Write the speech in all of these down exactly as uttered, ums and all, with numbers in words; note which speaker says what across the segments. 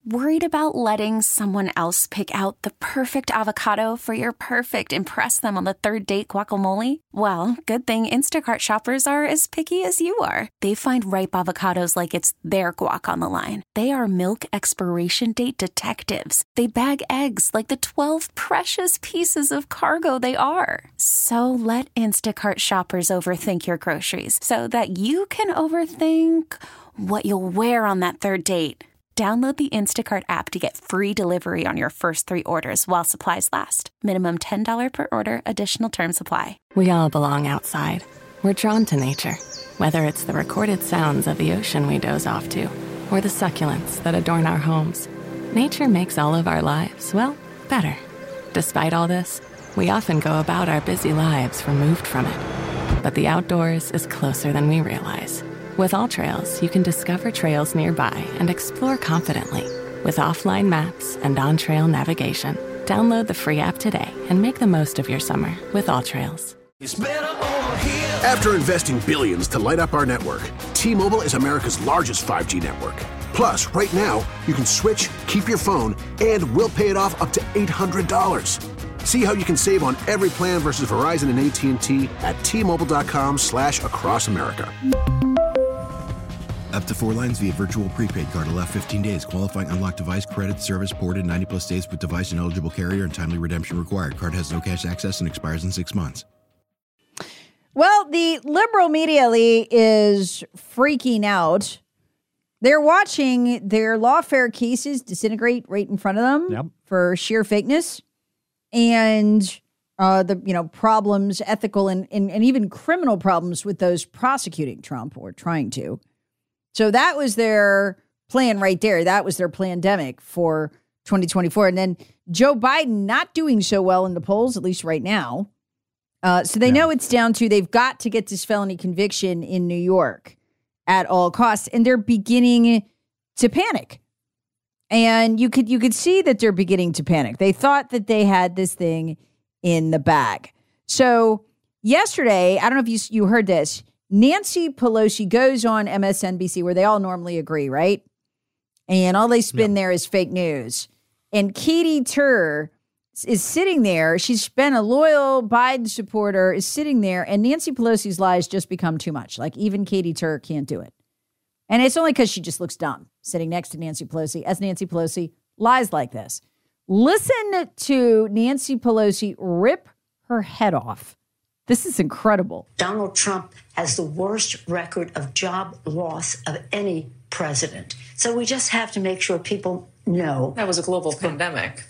Speaker 1: Worried about letting someone else pick out the perfect avocado for your perfect impress them on the third date guacamole? Well, good thing Instacart shoppers are as picky as you are. They find ripe avocados like it's their guac on the line. They are milk expiration date detectives. They bag eggs like the twelve precious pieces of cargo they are. So let Instacart shoppers overthink your groceries so that you can overthink what you'll wear on that third date. Download the Instacart app to get free delivery on your first three orders while supplies last. Minimum ten dollars per order. Additional terms apply.
Speaker 2: We all belong outside. We're drawn to nature. Whether it's the recorded sounds of the ocean we doze off to, or the succulents that adorn our homes, nature makes all of our lives, well, better. Despite all this, we often go about our busy lives removed from it. But the outdoors is closer than we realize. With AllTrails, you can discover trails nearby and explore confidently. With offline maps and on-trail navigation, download the free app today and make the most of your summer with AllTrails.
Speaker 3: After investing billions to light up our network, T-Mobile is America's largest five G network. Plus, right now, you can switch, keep your phone, and we'll pay it off up to eight hundred dollars. See how you can save on every plan versus Verizon and A T and T at T-Mobile.com slash across America.
Speaker 4: Up to four lines via virtual prepaid card. Allow fifteen days. Qualifying unlocked device credit service ported ninety plus days with device and eligible carrier and timely redemption required. Card has no cash access and expires in six months.
Speaker 5: Well, the liberal media, Lee, is freaking out. They're watching their lawfare cases disintegrate right in front of them
Speaker 6: yep.
Speaker 5: for sheer fakeness. And uh, the you know problems, ethical and, and, and even criminal problems with those prosecuting Trump or trying to. So that was their plan right there. That was their plandemic for twenty twenty-four. And then Joe Biden not doing so well in the polls, at least right now. Uh, so they yeah. know it's down to they've got to get this felony conviction in New York at all costs. And they're beginning to panic. And you could you could see that they're beginning to panic. They thought that they had this thing in the bag. So yesterday, I don't know if you you heard this, Nancy Pelosi goes on M S N B C where they all normally agree, right? And all they spin yeah. there is fake news. And Katie Tur is sitting there. She's been a loyal Biden supporter, is sitting there, and Nancy Pelosi's lies just become too much. Like even Katie Tur can't do it. And it's only because she just looks dumb sitting next to Nancy Pelosi as Nancy Pelosi lies like this. Listen to Nancy Pelosi rip her head off. This is incredible.
Speaker 7: Donald Trump has the worst record of job loss of any president. So we just have to make sure people know.
Speaker 8: That was a global pandemic.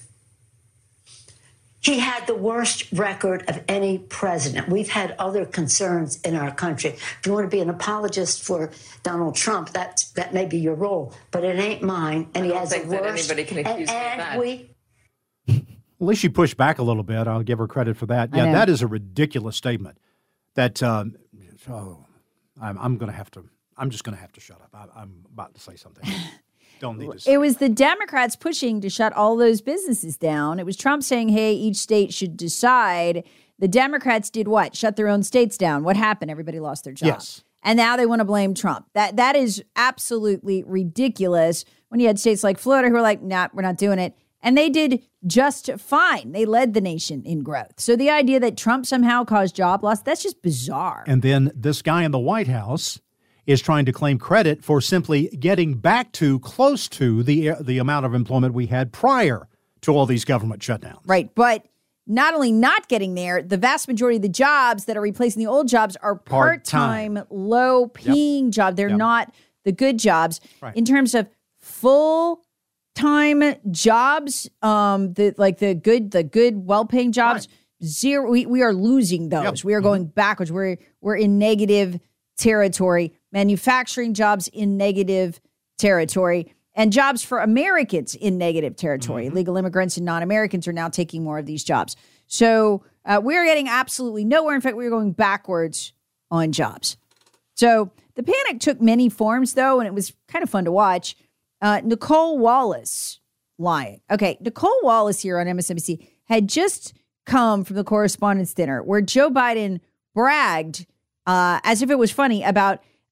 Speaker 7: He had the worst record of any president. We've had other concerns in our country. If you want to be an apologist for Donald Trump, that that may be your role, but it ain't mine. And
Speaker 8: I
Speaker 7: he
Speaker 8: don't
Speaker 7: has
Speaker 8: think
Speaker 7: the
Speaker 8: that
Speaker 7: worst.
Speaker 8: Anybody can accuse
Speaker 7: and,
Speaker 8: me of
Speaker 7: and
Speaker 8: that.
Speaker 7: we.
Speaker 6: At least she pushed back a little bit. I'll give her credit for that. Yeah, that is a ridiculous statement. That um, oh, I'm, I'm going to have to. I'm just going to have to shut up. I, I'm about to say something. Don't need to say
Speaker 5: it was the Democrats pushing to shut all those businesses down. It was Trump saying, hey, each state should decide. The Democrats did what? Shut their own states down. What happened? Everybody lost their job.
Speaker 6: Yes.
Speaker 5: And now they want to blame Trump. That That is absolutely ridiculous when you had states like Florida who were like, nah, we're not doing it. And they did just fine. They led the nation in growth. So the idea that Trump somehow caused job loss, that's just bizarre.
Speaker 6: And then this guy in the White House is trying to claim credit for simply getting back to close to the the amount of employment we had prior to all these government shutdowns.
Speaker 5: Right. But not only not getting there, the vast majority of the jobs that are replacing the old jobs are part-time,
Speaker 6: Part-time.
Speaker 5: low-paying yep. jobs. They're yep. not the good jobs.
Speaker 6: Right.
Speaker 5: In terms of full-time jobs, um, the like the good, the good, well-paying jobs, right. zero. We, we are losing those. Yep. We are going mm-hmm. backwards. We're we're in negative territory. Manufacturing jobs in negative territory, and jobs for Americans in negative territory. Mm-hmm. Legal immigrants and non-Americans are now taking more of these jobs. So uh, we're getting absolutely nowhere. In fact, we're going backwards on jobs. So the panic took many forms, though, and it was kind of fun to watch. Uh, Nicole Wallace lying. Okay, Nicole Wallace here on M S N B C had just come from the Correspondents' Dinner where Joe Biden bragged, uh, as if it was funny, about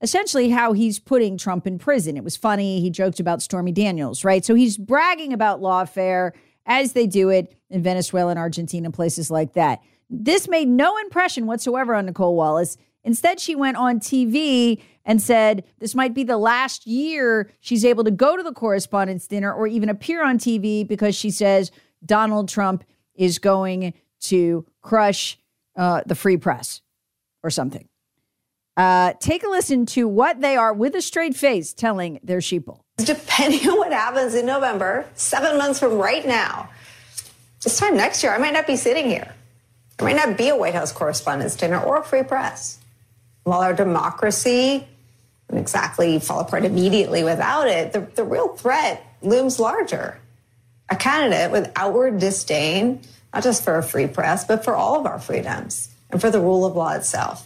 Speaker 5: essentially how he's putting Trump in prison. It was funny. He joked about Stormy Daniels, right? So he's bragging about lawfare as they do it in Venezuela and Argentina, places like that. This made no impression whatsoever on Nicolle Wallace. Instead, she went on T V and said this might be the last year she's able to go to the Correspondents' Dinner or even appear on T V because she says Donald Trump is going to crush uh, the free press or something. Uh, take a listen to what they are, with a straight face, telling their sheeple.
Speaker 8: Depending on what happens in November, seven months from right now, this time next year, I might not be sitting here. There might not be a White House Correspondents' Dinner or a free press. While our democracy wouldn't exactly fall apart immediately without it, the, the real threat looms larger. A candidate with outward disdain, not just for a free press, but for all of our freedoms and for the rule of law itself.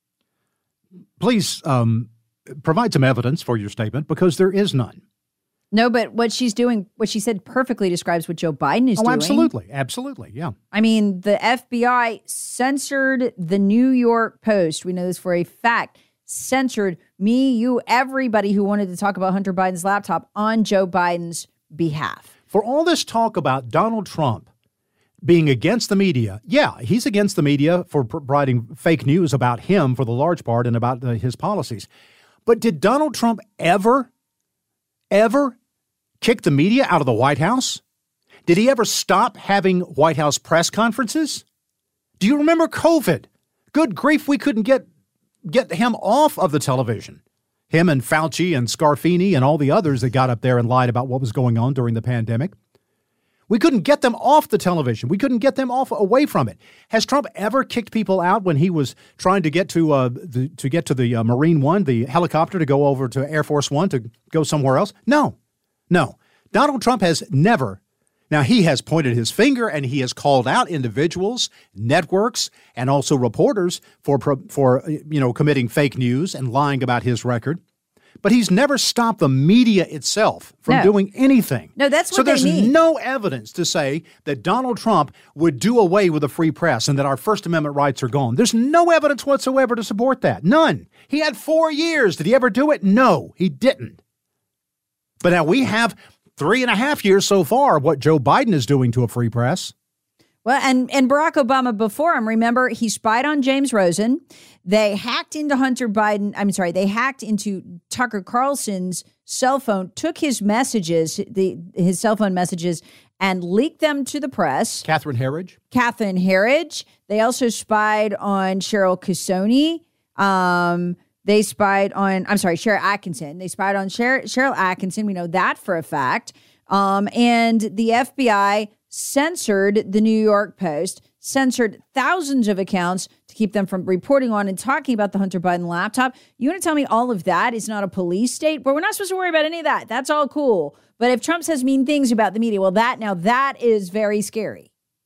Speaker 6: Please um, provide some evidence for your statement, because there is none.
Speaker 5: No, but what she's doing, what she said perfectly describes what Joe Biden is
Speaker 6: oh,
Speaker 5: doing.
Speaker 6: Absolutely. Absolutely. Yeah.
Speaker 5: I mean, the F B I censored the New York Post. We know this for a fact. Censored me, you, everybody who wanted to talk about Hunter Biden's laptop on Joe Biden's behalf.
Speaker 6: For all this talk about Donald Trump being against the media, yeah, he's against the media for providing fake news about him for the large part and about the, his policies. But did Donald Trump ever, ever kick the media out of the White House? Did he ever stop having White House press conferences? Do you remember COVID? Good grief, we couldn't get get him off of the television. Him and Fauci and Scarfini and all the others that got up there and lied about what was going on during the pandemic. We couldn't get them off the television. We couldn't get them off away from it. Has Trump ever kicked people out when he was trying to get to uh, the, to get to the uh, Marine One, the helicopter, to go over to Air Force One to go somewhere else? No, no. Donald Trump has never. Now, he has pointed his finger and he has called out individuals, networks, and also reporters for, for you know, committing fake news and lying about his record. But he's never stopped the media itself from
Speaker 5: no.
Speaker 6: doing anything.
Speaker 5: No, that's what
Speaker 6: so
Speaker 5: they
Speaker 6: there's
Speaker 5: need.
Speaker 6: no evidence to say that Donald Trump would do away with the free press and that our First Amendment rights are gone. There's no evidence whatsoever to support that. None. He had four years. Did he ever do it? No, he didn't. But now we have three and a half years so far of what Joe Biden is doing to a free press.
Speaker 5: Well, and, and Barack Obama before him, remember, he spied on James Rosen. They hacked into Hunter Biden. I'm sorry, they hacked into Tucker Carlson's cell phone, took his messages, the his cell phone messages, and leaked them to the press.
Speaker 6: Catherine Herridge.
Speaker 5: Catherine Herridge. They also spied on Cheryl Casoni. Um, they spied on, I'm sorry, Cheryl Atkinson. They spied on Cheryl, Cheryl Atkinson. We know that for a fact. Um, and the F B I censored the New York Post, censored thousands of accounts to keep them from reporting on and talking about the Hunter Biden laptop. You want to tell me all of that is not a police state? But we're not supposed to worry about any of that. That's all cool. But if Trump says mean things about the media, well, that now that is very scary.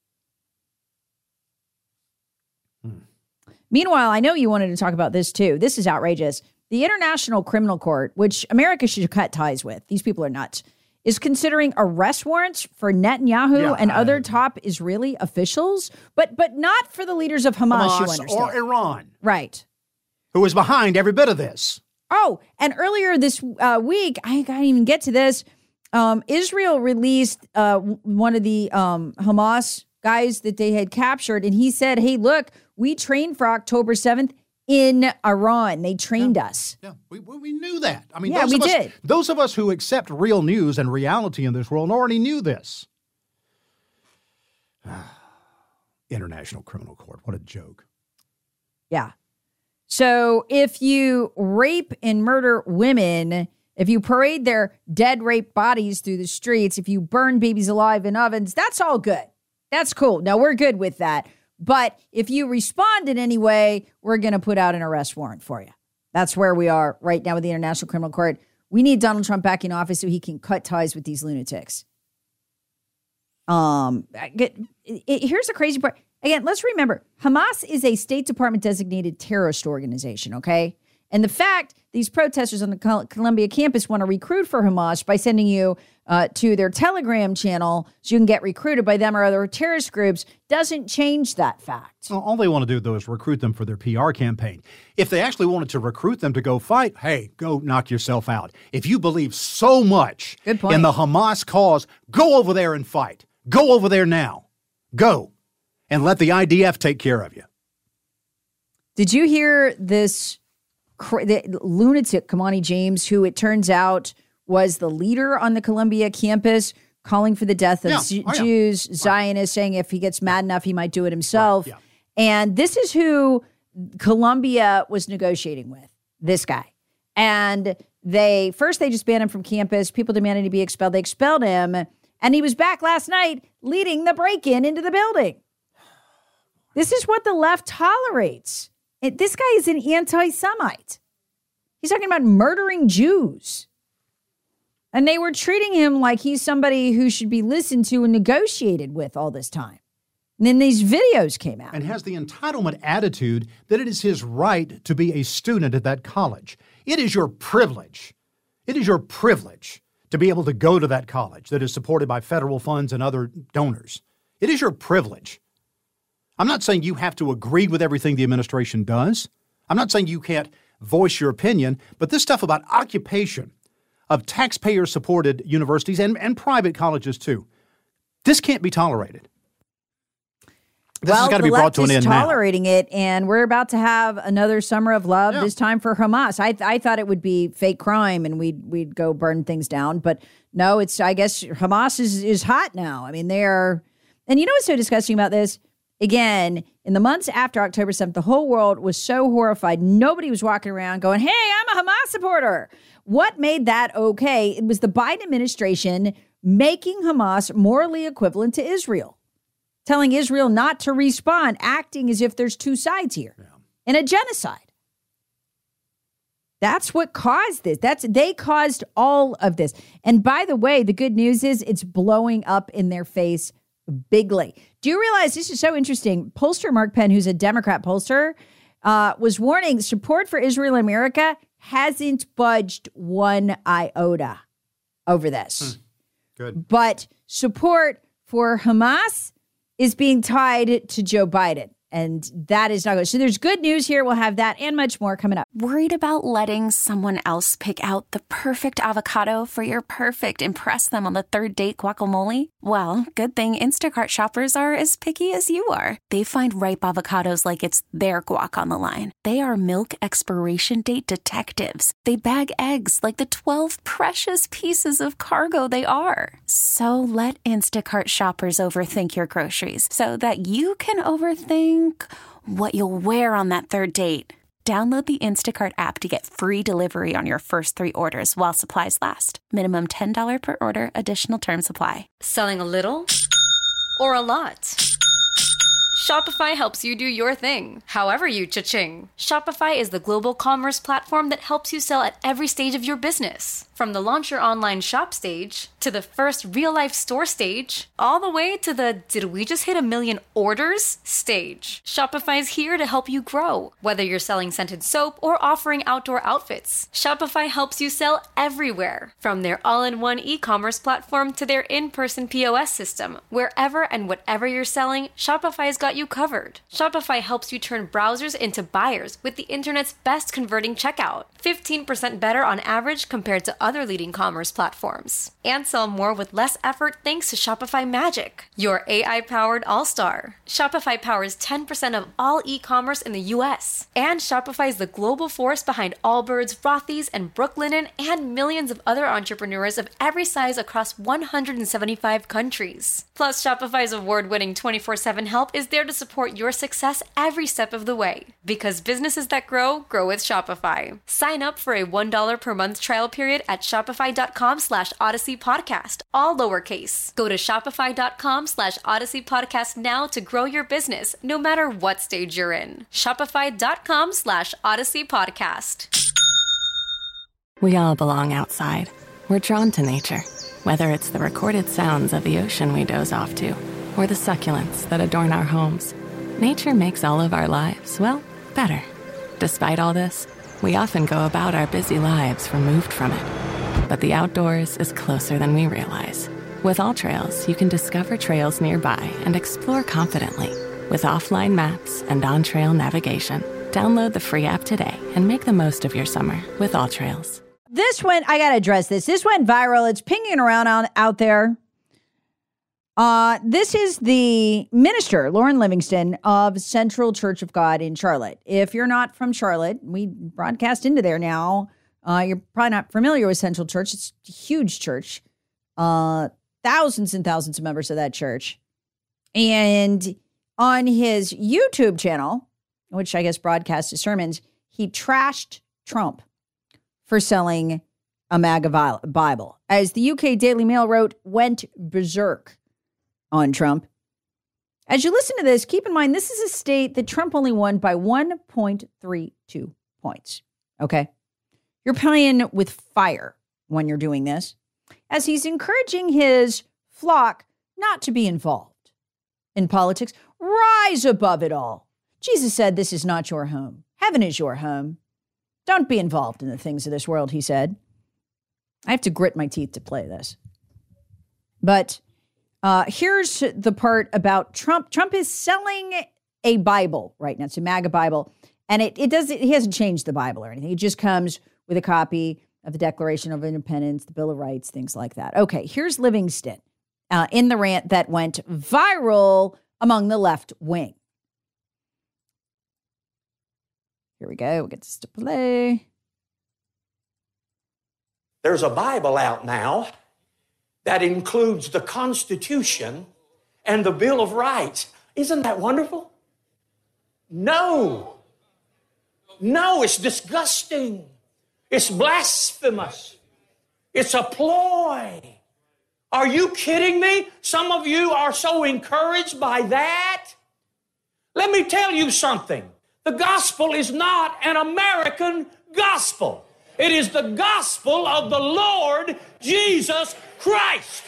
Speaker 5: Hmm. Meanwhile, I know you wanted to talk about this too. This is outrageous. The International Criminal Court, which America should cut ties with, these people are nuts, is considering arrest warrants for Netanyahu
Speaker 6: yeah,
Speaker 5: and
Speaker 6: uh,
Speaker 5: other top Israeli officials, but but not for the leaders of Hamas,
Speaker 6: Hamas
Speaker 5: you understand.
Speaker 6: or Iran.
Speaker 5: Right.
Speaker 6: Who is behind every bit of this.
Speaker 5: Oh, and earlier this uh, week, I can't even get to this, um, Israel released uh, one of the um, Hamas guys that they had captured, and he said, hey, look, we trained for October seventh in Iran. They trained
Speaker 6: yeah.
Speaker 5: us.
Speaker 6: Yeah, we, we knew that. I mean,
Speaker 5: yeah,
Speaker 6: those
Speaker 5: we
Speaker 6: of us,
Speaker 5: did.
Speaker 6: Those of us who accept real news and reality in this world already knew this. International Criminal Court. What a joke.
Speaker 5: Yeah. So if you rape and murder women, if you parade their dead rape bodies through the streets, if you burn babies alive in ovens, that's all good. That's cool. Now, we're good with that. But if you respond in any way, we're going to put out an arrest warrant for you. That's where we are right now with the International Criminal Court. We need Donald Trump back in office so he can cut ties with these lunatics. Um, it, it, here's the crazy part. Again, let's remember, Hamas is a State Department designated terrorist organization, okay? And the fact these protesters on the Col- Columbia campus want to recruit for Hamas by sending you uh, to their Telegram channel so you can get recruited by them or other terrorist groups doesn't change that fact.
Speaker 6: Well, all they want to do, though, is recruit them for their P R campaign. If they actually wanted to recruit them to go fight, hey, go knock yourself out. If you believe so much
Speaker 5: Good point.
Speaker 6: in the Hamas cause, go over there and fight. Go over there now. Go. And let the I D F take care of you.
Speaker 5: Did you hear this cr- the lunatic, Kamani James, who it turns out was the leader on the Columbia campus, calling for the death of
Speaker 6: Yeah.
Speaker 5: Z-
Speaker 6: Oh, yeah.
Speaker 5: Jews, Zionists, saying if he gets mad enough, he might do it himself.
Speaker 6: Right. Yeah.
Speaker 5: And this is who Columbia was negotiating with, this guy. And they, first they just banned him from campus. People demanded to be expelled. They expelled him. And he was back last night leading the break-in into the building. This is what the left tolerates. It, this guy is an anti-Semite. He's talking about murdering Jews. And they were treating him like he's somebody who should be listened to and negotiated with all this time. And then these videos came out.
Speaker 6: And has the entitlement attitude that it is his right to be a student at that college. It is your privilege. It is your privilege to be able to go to that college that is supported by federal funds and other donors. It is your privilege. I'm not saying you have to agree with everything the administration does. I'm not saying you can't voice your opinion, but this stuff about occupation of taxpayer-supported universities and, and private colleges too, this can't be tolerated. This
Speaker 5: well,
Speaker 6: has got to
Speaker 5: the
Speaker 6: be brought
Speaker 5: left
Speaker 6: to an
Speaker 5: is
Speaker 6: end now.
Speaker 5: tolerating it, and we're about to have another summer of love,
Speaker 6: Yeah.
Speaker 5: this time for Hamas. I I thought it would be fake crime and we'd we'd go burn things down, but no, it's I guess Hamas is is hot now. I mean, they are, and you know what's so disgusting about this? Again, in the months after October seventh, the whole world was so horrified. Nobody was walking around going, "Hey, I'm a Hamas supporter." What made that okay? It was the Biden administration making Hamas morally equivalent to Israel, telling Israel not to respond, acting as if there's two sides here yeah. in a genocide. That's what caused this. That's they caused all of this. And by the way, the good news is it's blowing up in their face bigly. Do you realize this is so interesting? Pollster Mark Penn, who's a Democrat pollster, uh, was warning support for Israel in America hasn't budged one iota over this.
Speaker 6: Hmm. Good.
Speaker 5: But support for Hamas is being tied to Joe Biden. And that is not good. So there's good news here. We'll have that and much more coming up.
Speaker 1: Worried about letting someone else pick out the perfect avocado for your perfect impress them on the third date guacamole? Well, good thing Instacart shoppers are as picky as you are. They find ripe avocados like it's their guac on the line. They are milk expiration date detectives. They bag eggs like the twelve precious pieces of cargo they are. So let Instacart shoppers overthink your groceries so that you can overthink what you'll wear on that third date. Download the Instacart app to get free delivery on your first three orders while supplies last. Minimum ten dollars per order. Additional terms apply.
Speaker 9: Selling a little or a lot? Shopify helps you do your thing, however you cha-ching. Shopify is the global commerce platform that helps you sell at every stage of your business. From the launch your online shop stage, to the first real-life store stage, all the way to the did we just hit a million orders stage. Shopify is here to help you grow. Whether you're selling scented soap or offering outdoor outfits, Shopify helps you sell everywhere. From their all-in-one e-commerce platform to their in-person P O S system, wherever and whatever you're selling, Shopify's got you covered. Shopify helps you turn browsers into buyers with the internet's best converting checkout. fifteen percent better on average compared to other leading commerce platforms. And sell more with less effort thanks to Shopify Magic, your A I-powered all-star. Shopify powers ten percent of all e-commerce in the U S. And Shopify is the global force behind Allbirds, Rothy's, and Brooklinen, and millions of other entrepreneurs of every size across one hundred seventy-five countries. Plus, Shopify's award-winning twenty-four seven help is there to support your success every step of the way. Because businesses that grow, grow with Shopify. Sign up for a one dollar per month trial period at shopify.com slash Odyssey Podcast, all lowercase. Go to shopify.com slash Odyssey Podcast now to grow your business, no matter what stage you're in. Shopify.com slash Odyssey Podcast.
Speaker 2: We all belong outside. We're drawn to nature, whether it's the recorded sounds of the ocean we doze off to, or the succulents that adorn our homes. Nature makes all of our lives, well, better. Despite all this, We often go about our busy lives removed from it. But the outdoors is closer than we realize. With AllTrails, you can discover trails nearby and explore confidently. With offline maps and on-trail navigation, download the free app today and make the most of your summer with AllTrails.
Speaker 5: This went, I got to address this. This went viral. It's pinging around on, out there. Uh, this is the minister, Lauren Livingston, of Central Church of God in Charlotte. If you're not from Charlotte, we broadcast into there now. Uh, you're probably not familiar with Central Church. It's a huge church. Uh, thousands and thousands of members of that church. And on his YouTube channel, which I guess broadcasts his sermons, he trashed Trump for selling a MAGA Bible. As the U K Daily Mail wrote, went berserk on Trump. As you listen to this, keep in mind, this is a state that Trump only won by one point three two points. Okay? You're playing with fire when you're doing this, as he's encouraging his flock not to be involved in politics. Rise above it all. Jesus said, this is not your home. Heaven is your home. Don't be involved in the things of this world, he said. I have to grit my teeth to play this. But uh, here's the part about Trump. Trump is selling a Bible right now. It's a MAGA Bible. And it, it doesn't, he hasn't changed the Bible or anything. It just comes with a copy of the Declaration of Independence, the Bill of Rights, things like that. Okay, here's Livingston uh, in the rant that went viral among the left wing. Here we go. We'll get this to play.
Speaker 10: There's a Bible out now that includes the Constitution and the Bill of Rights. Isn't that wonderful? No. No, it's disgusting. It's blasphemous. It's a ploy. Are you kidding me? Some of you are so encouraged by that. Let me tell you something. The gospel is not an American gospel. It is the gospel of the Lord Jesus Christ.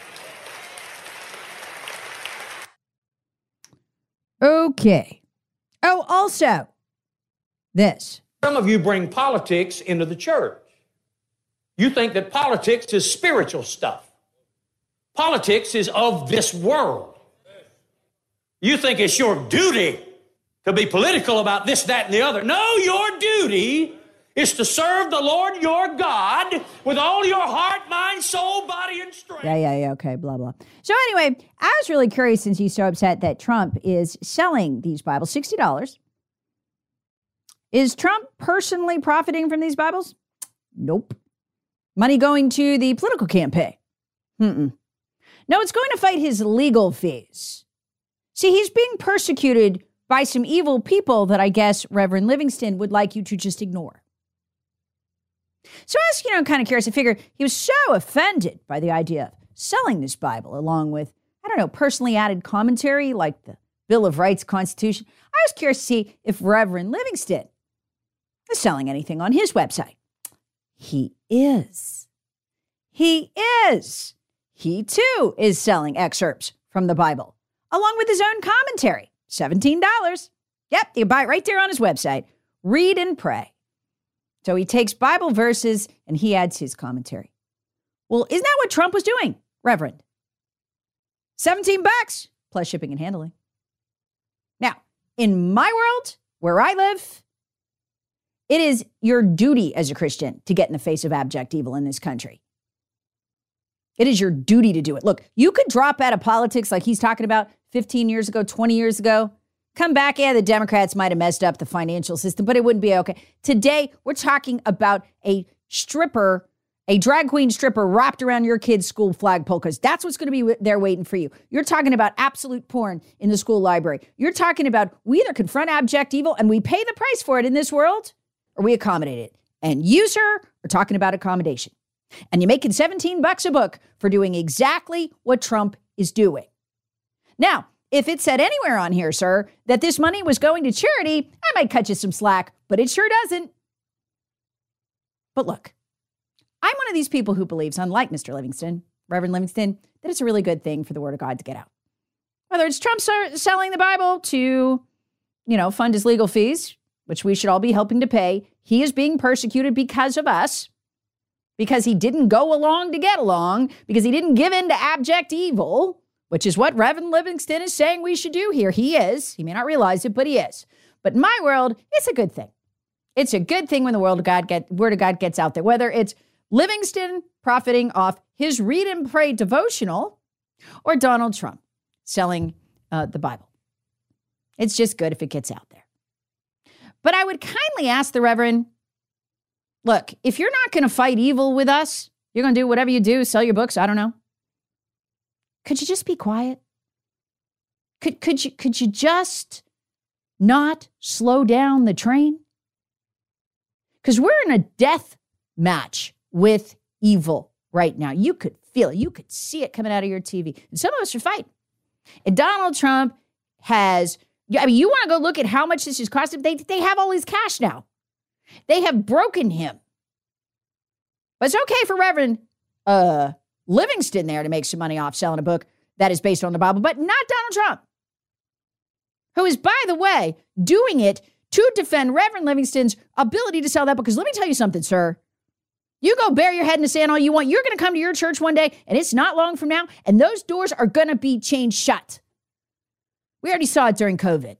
Speaker 5: Okay. Oh, also, this.
Speaker 10: Some of you bring politics into the church. You think that politics is spiritual stuff. Politics is of this world. You think it's your duty to be political about this, that, and the other. No, your duty is to serve the Lord your God with all your heart, mind, soul, body, and strength.
Speaker 5: Yeah, yeah, yeah, okay, blah, blah. So anyway, I was really curious since he's so upset that Trump is selling these Bibles, sixty dollars. Is Trump personally profiting from these Bibles? Nope. Money going to the political campaign? Mm-mm. No, it's going to fight his legal fees. See, he's being persecuted by some evil people that I guess Reverend Livingston would like you to just ignore. So I was, you know, kind of curious. I figured he was so offended by the idea of selling this Bible along with, I don't know, personally added commentary like the Bill of Rights, Constitution. I was curious to see if Reverend Livingston is selling anything on his website. He is. He is. He, too, is selling excerpts from the Bible, along with his own commentary. seventeen dollars. Yep, you buy it right there on his website. Read and pray. So he takes Bible verses and he adds his commentary. Well, isn't that what Trump was doing, Reverend? seventeen bucks plus shipping and handling. Now, in my world, where I live, it is your duty as a Christian to get in the face of abject evil in this country. It is your duty to do it. Look, you could drop out of politics like he's talking about fifteen years ago, twenty years ago. Come back, yeah, the Democrats might have messed up the financial system, but it wouldn't be okay. Today, we're talking about a stripper, a drag queen stripper wrapped around your kid's school flagpole, because that's what's going to be there waiting for you. You're talking about absolute porn in the school library. You're talking about we either confront abject evil and we pay the price for it in this world, or we accommodate it. And you, sir, are talking about accommodation. And you're making seventeen bucks a book for doing exactly what Trump is doing. Now, if it said anywhere on here, sir, that this money was going to charity, I might cut you some slack, but it sure doesn't. But look, I'm one of these people who believes, unlike Mister Livingston, Reverend Livingston, that it's a really good thing for the word of God to get out. Whether it's Trump selling the Bible to, you know, fund his legal fees, which we should all be helping to pay, he is being persecuted because of us, because he didn't go along to get along, because he didn't give in to abject evil, which is what Reverend Livingston is saying we should do here. He is. He may not realize it, but he is. But in my world, it's a good thing. It's a good thing when the world of God get, word of God gets out there, whether it's Livingston profiting off his read and pray devotional or Donald Trump selling uh, the Bible. It's just good if it gets out there. But I would kindly ask the Reverend, look, if you're not going to fight evil with us, you're going to do whatever you do, sell your books, I don't know. Could you just be quiet? Could, could you, could you just not slow down the train? Because we're in a death match with evil right now. You could feel it. You could see it coming out of your T V. And some of us are fighting. And Donald Trump has, I mean, you want to go look at how much this has cost him? They, they have all his cash now. They have broken him. But it's okay for Reverend uh, Livingston there to make some money off selling a book that is based on the Bible, but not Donald Trump, who is, by the way, doing it to defend Reverend Livingston's ability to sell that book. Because let me tell you something, sir. You go bury your head in the sand all you want. You're going to come to your church one day, and it's not long from now, and those doors are going to be chained shut. We already saw it during COVID.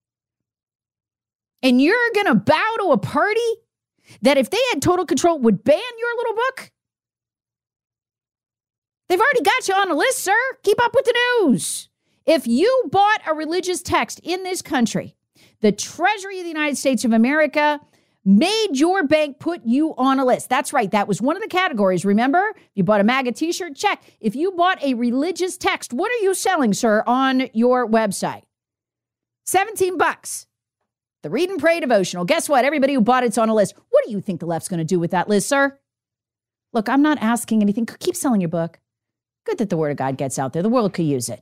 Speaker 5: And you're going to bow to a party that, if they had total control, would ban your little book? They've already got you on a list, sir. Keep up with the news. If you bought a religious text in this country, the Treasury of the United States of America made your bank put you on a list. That's right. That was one of the categories. Remember, you bought a MAGA t-shirt, check. If you bought a religious text, what are you selling, sir, on your website? seventeen bucks. The Read and Pray devotional. Guess what? Everybody who bought it's on a list. What do you think the left's going to do with that list, sir? Look, I'm not asking anything. Keep selling your book. Good that the word of God gets out there. The world could use it.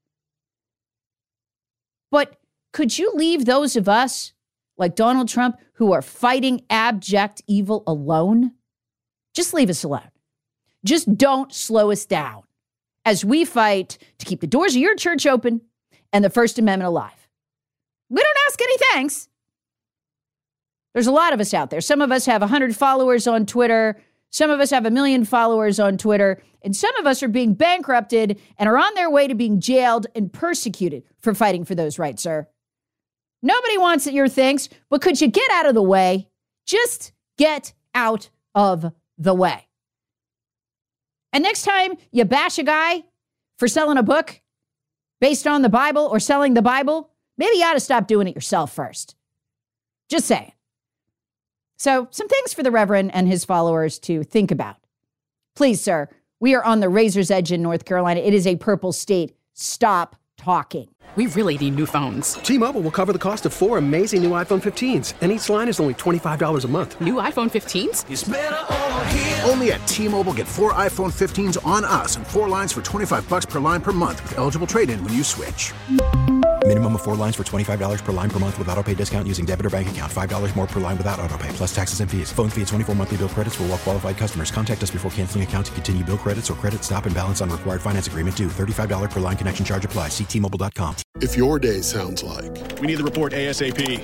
Speaker 5: But could you leave those of us, like Donald Trump, who are fighting abject evil alone? Just leave us alone. Just don't slow us down as we fight to keep the doors of your church open and the First Amendment alive. We don't ask any thanks. There's a lot of us out there. Some of us have one hundred followers on Twitter. Some of us have a million followers on Twitter. And some of us are being bankrupted and are on their way to being jailed and persecuted for fighting for those rights, sir. Nobody wants your thanks, but could you get out of the way? Just get out of the way. And next time you bash a guy for selling a book based on the Bible or selling the Bible, maybe you ought to stop doing it yourself first. Just saying. So some things for the Reverend and his followers to think about. Please, sir, we are on the razor's edge in North Carolina. It is a purple state. Stop talking.
Speaker 11: We really need new phones.
Speaker 12: T-Mobile will cover the cost of four amazing new iPhone fifteens, and each line is only twenty-five dollars a month.
Speaker 11: New iPhone fifteens?
Speaker 3: It's better over here. Only at T-Mobile, get four iPhone fifteens on us and four lines for twenty-five bucks per line per month with eligible trade-in when you switch.
Speaker 4: Minimum of four lines for twenty-five dollars per line per month with autopay discount using debit or bank account. five dollars more per line without autopay, plus taxes and fees. Phone fee at twenty-four monthly bill credits for well-qualified customers. Contact us before canceling account to continue bill credits or credit stop and balance on required finance agreement due. thirty-five dollars per line connection charge applies. See T Mobile dot com.
Speaker 13: If your day sounds like...
Speaker 14: We need the report ASAP.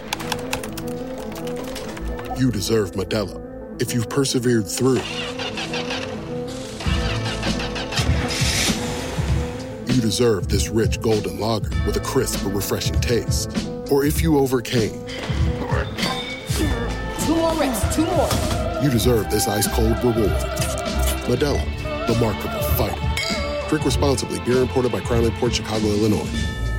Speaker 13: You deserve Modelo. If you've persevered through... You deserve this rich golden lager with a crisp but refreshing taste. Or if you overcame...
Speaker 15: Two more reps, two more.
Speaker 13: You deserve this ice-cold reward. Modelo, the Remarkable Fighter. Drink responsibly. Beer imported by Crown Imports, Chicago, Illinois.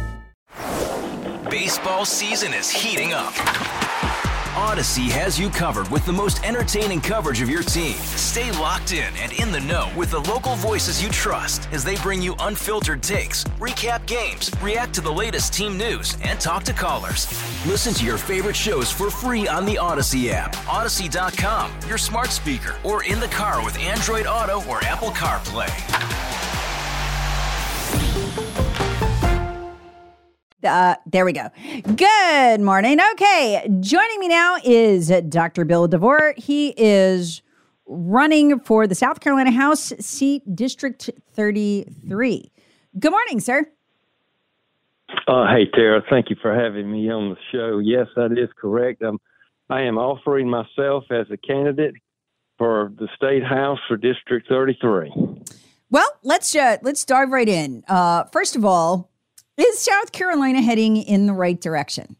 Speaker 16: Baseball season is heating up. Odyssey has you covered with the most entertaining coverage of your team. Stay locked in and in the know with the local voices you trust as they bring you unfiltered takes, recap games, react to the latest team news, and talk to callers. Listen to your favorite shows for free on the Odyssey app, Odyssey dot com, your smart speaker, or in the car with Android Auto or Apple CarPlay.
Speaker 5: Uh, there we go. Good morning. Okay, joining me now is Doctor Bill DeVore. He is running for the South Carolina House seat, District thirty-three. Good morning, sir.
Speaker 17: Uh, hey, Tara. Thank you for having me on the show. Yes, that is correct. I'm
Speaker 14: I am offering myself as a candidate for the State House for District thirty-three.
Speaker 5: Well, let's uh, let's dive right in. Uh, first of all, is South Carolina heading in the right direction?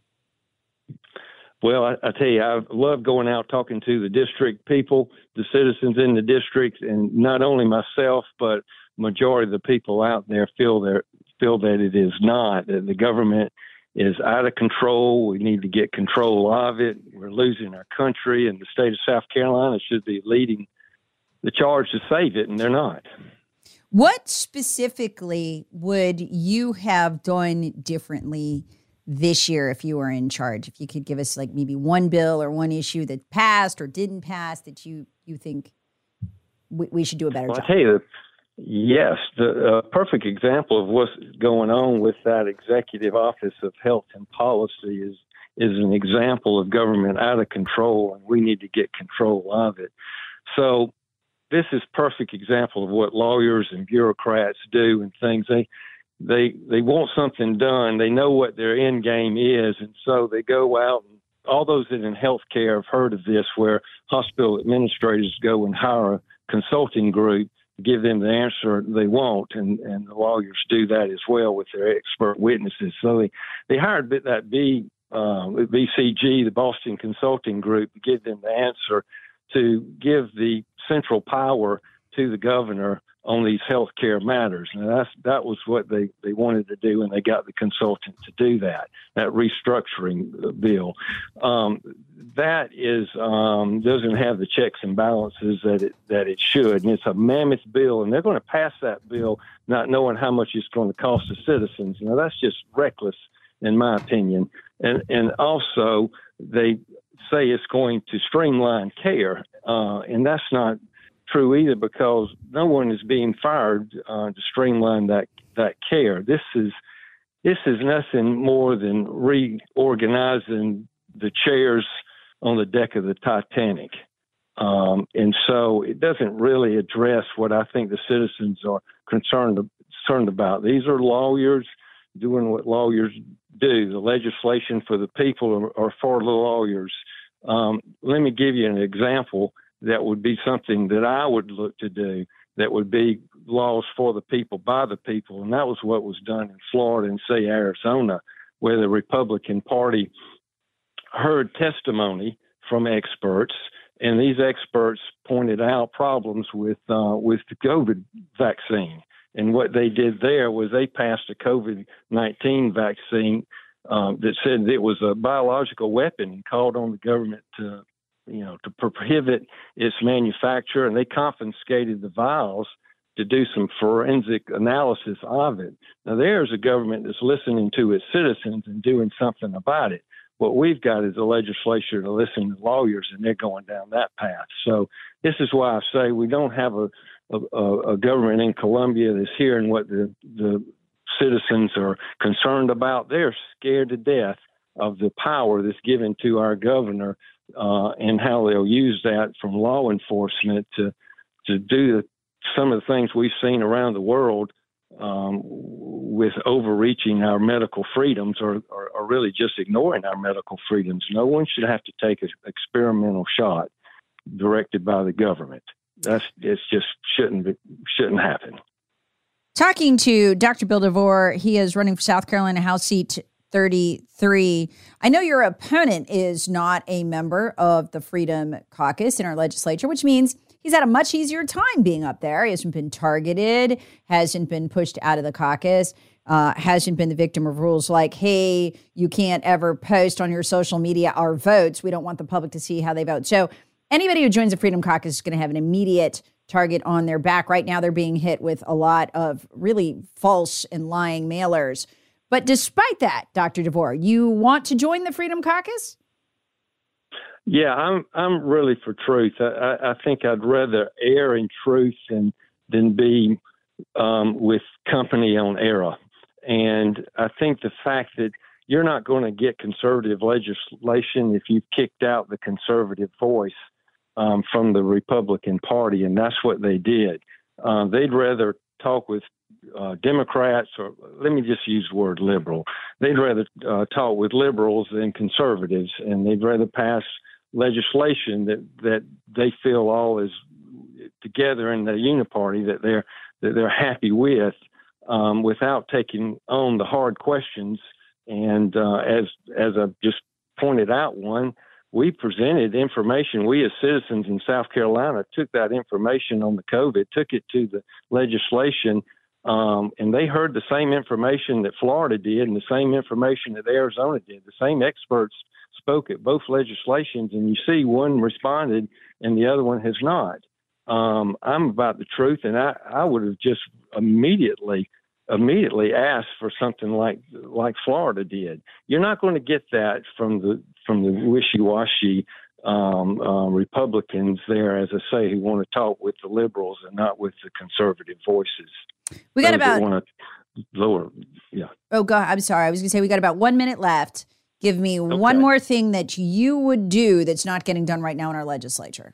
Speaker 14: Well, I, I tell you, I love going out talking to the district people, the citizens in the district, and not only myself, but majority of the people out there feel there feel that it is not, that the government is out of control. We need to get control of it. We're losing our country, and the state of South Carolina should be leading the charge to save it, and they're not.
Speaker 5: What specifically would you have done differently this year if you were in charge? If you could give us like maybe one bill or one issue that passed or didn't pass that you, you think we, we should do a better
Speaker 14: well,
Speaker 5: job.
Speaker 14: I tell you, yes, the uh, perfect example of what's going on with that Executive Office of Health and Policy is is an example of government out of control, and we need to get control of it. So this is perfect example of what lawyers and bureaucrats do and things. They They they want something done. They know what their end game is, and so they go out. And all those that in healthcare have heard of this, where hospital administrators go and hire a consulting group to give them the answer they want, and, and the lawyers do that as well with their expert witnesses. So they, they hired that B, uh, B C G, the Boston Consulting Group, to give them the answer, to give the central power to the governor on these healthcare matters. And that's, that was what they, they wanted to do, and they got the consultant to do that, that restructuring bill. Um, that is um, doesn't have the checks and balances that it, that it should. And it's a mammoth bill, and they're going to pass that bill not knowing how much it's going to cost the citizens. Now, that's just reckless, in my opinion. And, and also, they say it's going to streamline care, uh, and that's not true either, because no one is being fired uh, to streamline that that care. This is this is nothing more than reorganizing the chairs on the deck of the Titanic, um, and so it doesn't really address what I think the citizens are concerned concerned about. These are lawyers doing what lawyers do. The legislation for the people or, or for the lawyers. Um, let me give you an example that would be something that I would look to do, that would be laws for the people, by the people. And that was what was done in Florida and, say, Arizona, where the Republican Party heard testimony from experts, and these experts pointed out problems with uh, with the COVID vaccine. And what they did there was they passed a COVID nineteen vaccine um, that said it was a biological weapon, and called on the government to you know, to prohibit its manufacture, and they confiscated the vials to do some forensic analysis of it. Now, there's a government that's listening to its citizens and doing something about it. What we've got is a legislature to listen to lawyers, and they're going down that path. So this is why I say we don't have a, a, a government in Columbia that's hearing what the, the citizens are concerned about. They're scared to death of the power that's given to our governor, Uh, and how they'll use that from law enforcement to to do the, some of the things we've seen around the world um, with overreaching our medical freedoms, or, or, or really just ignoring our medical freedoms. No one should have to take an experimental shot directed by the government. That's it's just shouldn't be, shouldn't happen.
Speaker 5: Talking to Doctor Bill DeVore, he is running for South Carolina House seat thirty-three. I know your opponent is not a member of the Freedom Caucus in our legislature, which means he's had a much easier time being up there. He hasn't been targeted, hasn't been pushed out of the caucus, uh, hasn't been the victim of rules like, hey, you can't ever post on your social media our votes. We don't want the public to see how they vote. So anybody who joins the Freedom Caucus is going to have an immediate target on their back. Right now, they're being hit with a lot of really false and lying mailers. But despite that, Doctor DeVore, you want to join the Freedom Caucus?
Speaker 14: Yeah, I'm I'm really for truth. I, I think I'd rather err in truth than than be um, with company on error. And I think the fact that you're not going to get conservative legislation if you've kicked out the conservative voice um, from the Republican Party, and that's what they did. Uh, they'd rather talk with Uh, Democrats, or let me just use the word liberal. They'd rather uh, talk with liberals than conservatives, and they'd rather pass legislation that, that they feel all is together in the uniparty that they're that they're happy with, um, without taking on the hard questions. And uh, as as I just pointed out, one, we presented information. We as citizens in South Carolina took that information on the COVID, took it to the legislation, um, and they heard the same information that Florida did and the same information that Arizona did. The same experts spoke at both legislations, and you see one responded and the other one has not. Um, I'm about the truth, and I, I would have just immediately immediately asked for something like like Florida did. You're not going to get that from the from the wishy-washy um, uh, Republicans there, as I say, who want to talk with the liberals and not with the conservative voices.
Speaker 5: We got
Speaker 14: Those
Speaker 5: about
Speaker 14: that want to lower, yeah.
Speaker 5: Oh, God, I'm sorry. I was going to say we got about one minute left. Give me okay. one more thing that you would do that's not getting done right now in our legislature.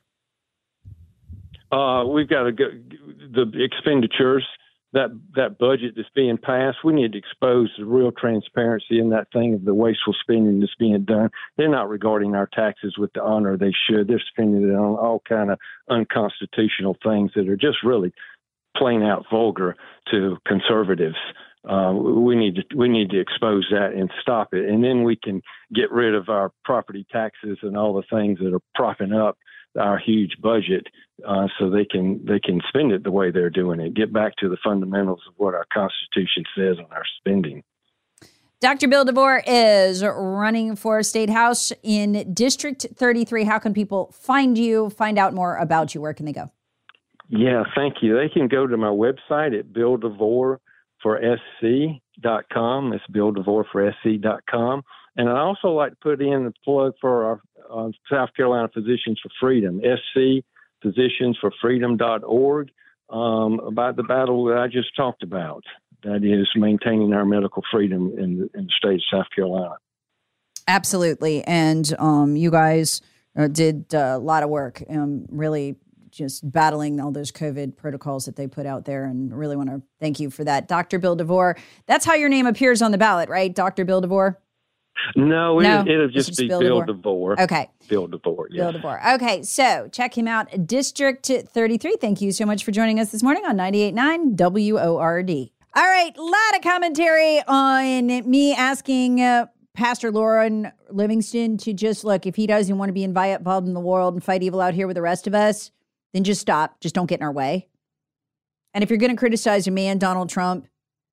Speaker 14: Uh, we've got to go the expenditures. That that budget that's being passed, we need to expose the real transparency in that thing of the wasteful spending that's being done. They're not regarding our taxes with the honor they should. They're spending it on all kind of unconstitutional things that are just really plain out vulgar to conservatives. Uh, we need to we need to expose that and stop it, and then we can get rid of our property taxes and all the things that are propping up our huge budget, uh, so they can they can spend it the way they're doing it. Get back to the fundamentals of what our Constitution says on our spending.
Speaker 5: Doctor Bill DeVore is running for State House in District thirty-three. How can people find you, find out more about you? Where can they go?
Speaker 14: Yeah, thank you. They can go to my website at bill devore for s c dot com. It's bill devore for s c dot com. And I also like to put in a plug for our uh, South Carolina Physicians for Freedom, s c physicians for freedom dot org, um, about the battle that I just talked about. That is maintaining our medical freedom in the, in the state of South Carolina.
Speaker 5: Absolutely. And um, you guys uh, did a lot of work, um, really just battling all those COVID protocols that they put out there, and really want to thank you for that. Doctor Bill DeVore, that's how your name appears on the ballot, right? Doctor Bill DeVore?
Speaker 14: No,
Speaker 5: no
Speaker 14: it, it'll just be Bill, Bill DeVore. DeVore.
Speaker 5: Okay.
Speaker 14: Bill DeVore, yes.
Speaker 5: Bill DeVore. Okay, so check him out, District thirty-three. Thank you so much for joining us this morning on ninety-eight point nine W O R D. All right, a lot of commentary on me asking uh, Pastor Lauren Livingston to just, look, if he doesn't want to be involved in the world and fight evil out here with the rest of us, then just stop. Just don't get in our way. And if you're going to criticize a man, Donald Trump,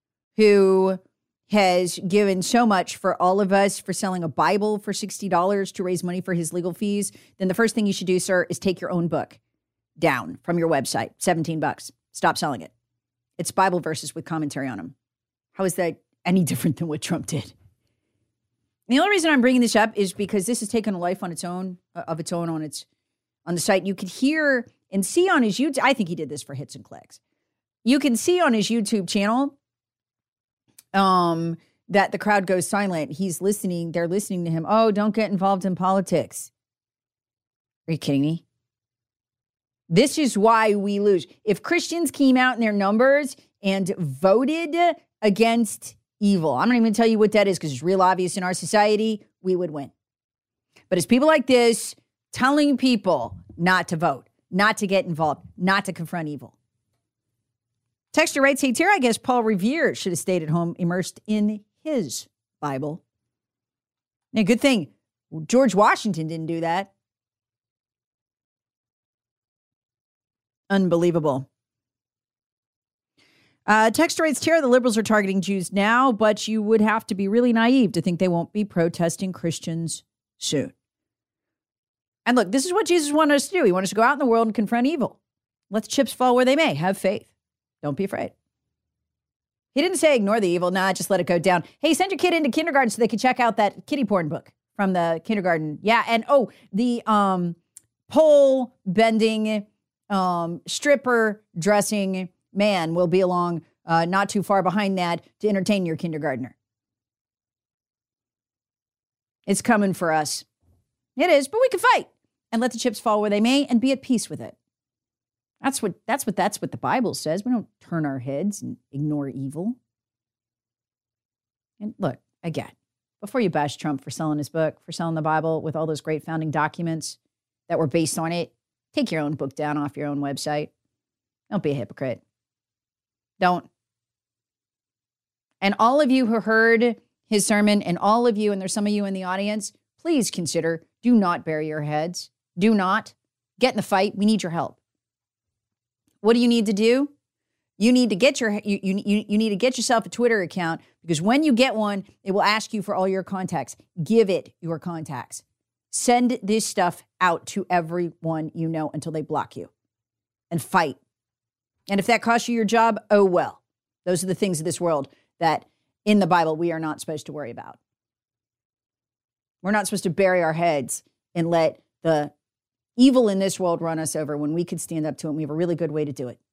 Speaker 5: who has given so much for all of us, for selling a Bible for sixty dollars to raise money for his legal fees, then the first thing you should do, sir, is take your own book down from your website. seventeen bucks. Stop selling it. It's Bible verses with commentary on them. How is that any different than what Trump did? And the only reason I'm bringing this up is because this has taken a life on its own, uh, of its own on its on the site. You could hear and see on his YouTube. I think he did this for hits and clicks. You can see on his YouTube channel um, that the crowd goes silent. He's listening. They're listening to him. Oh, don't get involved in politics. Are you kidding me? This is why we lose. If Christians came out in their numbers and voted against evil, I'm not even going to tell you what that is because it's real obvious in our society, we would win. But it's people like this telling people not to vote, not to get involved, not to confront evil. Texter writes, hey, here, I guess Paul Revere should have stayed at home immersed in his Bible. Now, good thing George Washington didn't do that. Unbelievable. Uh, Texter writes, Tara, the liberals are targeting Jews now, but you would have to be really naive to think they won't be protesting Christians soon. And look, this is what Jesus wanted us to do. He wanted us to go out in the world and confront evil. Let the chips fall where they may. Have faith. Don't be afraid. He didn't say ignore the evil. Nah, just let it go down. Hey, send your kid into kindergarten so they can check out that kiddie porn book from the kindergarten. Yeah, and oh, the um, pole bending, um, stripper dressing man will be along uh, not too far behind that to entertain your kindergartner. It's coming for us. It is, but we can fight and let the chips fall where they may and be at peace with it. That's what that's what that's what the Bible says. We don't turn our heads and ignore evil. And look, again, before you bash Trump for selling his book, for selling the Bible with all those great founding documents that were based on it, take your own book down off your own website. Don't be a hypocrite. Don't. And all of you who heard his sermon, and all of you, and there's some of you in the audience, please consider, do not bury your heads. Do not. Get in the fight. We need your help. What do you need to do? You need to get your you, you, you need to get yourself a Twitter account, because when you get one, it will ask you for all your contacts. Give it your contacts. Send this stuff out to everyone you know until they block you, and fight. And if that costs you your job, oh well. Those are the things of this world that in the Bible we are not supposed to worry about. We're not supposed to bury our heads and let the evil in this world run us over when we could stand up to it, and we have a really good way to do it.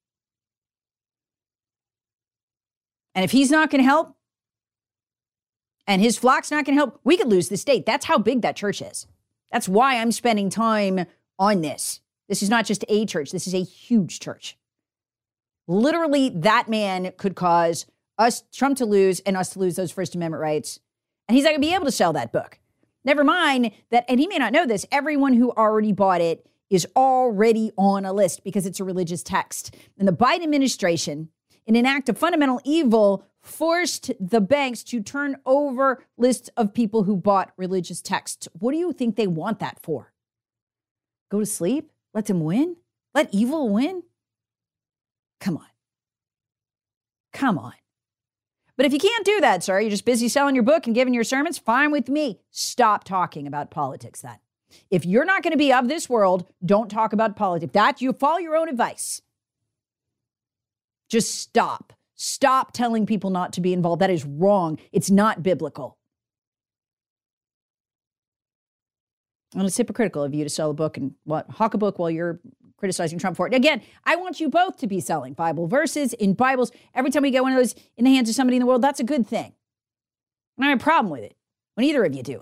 Speaker 5: And if he's not going to help, and his flock's not going to help, we could lose the state. That's how big that church is. That's why I'm spending time on this. This is not just a church. This is a huge church. Literally, that man could cause us, Trump, to lose and us to lose those First Amendment rights. And he's not going to be able to sell that book. Never mind that, and he may not know this, everyone who already bought it is already on a list because it's a religious text. And the Biden administration, in an act of fundamental evil, forced the banks to turn over lists of people who bought religious texts. What do you think they want that for? Go to sleep? Let them win? Let evil win? Come on. Come on. But if you can't do that, sir, you're just busy selling your book and giving your sermons, fine with me. Stop talking about politics then. If you're not going to be of this world, don't talk about politics. That, you follow your own advice. Just stop. Stop telling people not to be involved. That is wrong. It's not biblical. And it's hypocritical of you to sell a book and what, hawk a book while you're criticizing Trump for it. Again, I want you both to be selling Bible verses in Bibles. Every time we get one of those in the hands of somebody in the world, that's a good thing. And I have a problem with it when either of you do it.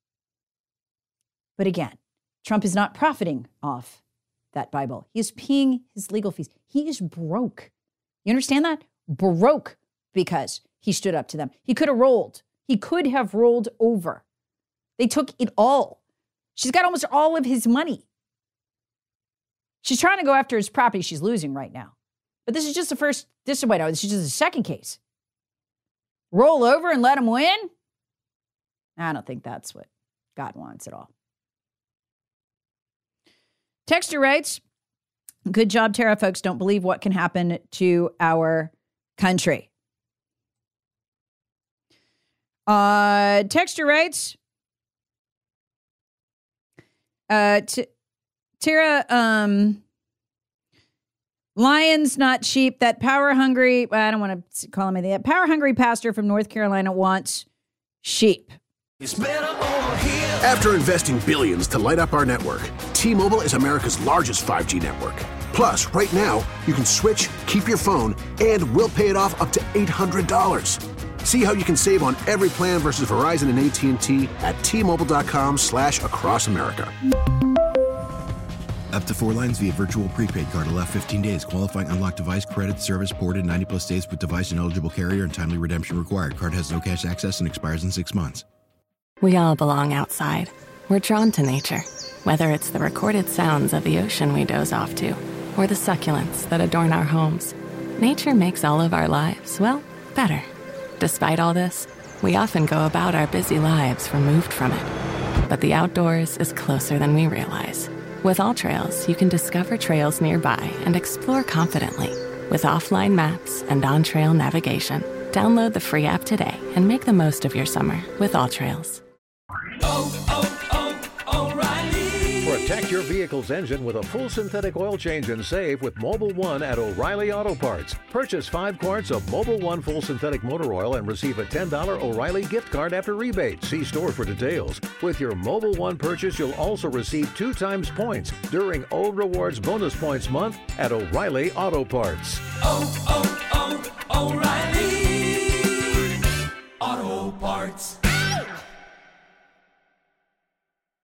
Speaker 5: But again, Trump is not profiting off that Bible. He is paying his legal fees. He is broke. You understand that? Broke because he stood up to them. He could have rolled. He could have rolled over. They took it all. She's got almost all of his money. She's trying to go after his property she's losing right now. But this is just the first, this is, wait, no, this is just the second case. Roll over and let him win? I don't think that's what God wants at all. Texter writes, good job, Tara. Folks don't believe what can happen to our country. Uh, Texter writes, uh, t- Tara, um, lions, not sheep. That power-hungry, I don't want to call him anything. That power-hungry pastor from North Carolina wants sheep.
Speaker 3: After investing billions to light up our network, T-Mobile is America's largest five G network. Plus, right now, you can switch, keep your phone, and we'll pay it off up to eight hundred dollars. See how you can save on every plan versus Verizon and A T and T at T-Mobile.com slash across America.
Speaker 4: Up to four lines via virtual prepaid card. Allow fifteen days. Qualifying unlocked device credit service ported ninety plus days with device and eligible carrier and timely redemption required. Card has no cash access and expires in six months.
Speaker 2: We all belong outside. We're drawn to nature. Whether it's the recorded sounds of the ocean we doze off to, or the succulents that adorn our homes, nature makes all of our lives, well, better. Despite all this, we often go about our busy lives removed from it. But the outdoors is closer than we realize. With AllTrails, you can discover trails nearby and explore confidently. With offline maps and on-trail navigation, download the free app today and make the most of your summer with AllTrails.
Speaker 15: Oh, oh, oh, O'Reilly. Protect your vehicle's engine with a full synthetic oil change and save with Mobil one at O'Reilly Auto Parts. Purchase five quarts of Mobil one full synthetic motor oil and receive a ten dollars O'Reilly gift card after rebate. See store for details. With your Mobil one purchase, you'll also receive two times points during Old Rewards Bonus Points Month at O'Reilly Auto Parts.
Speaker 17: Oh, oh, oh, O'Reilly Auto Parts.